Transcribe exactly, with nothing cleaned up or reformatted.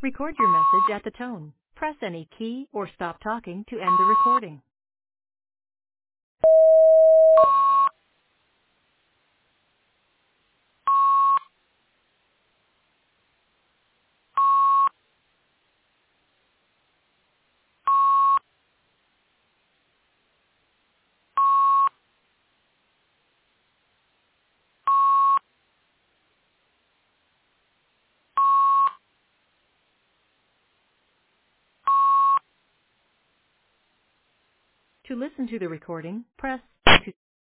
Record your message at the tone. Press any key or stop talking to end the recording. To listen to the recording, press two.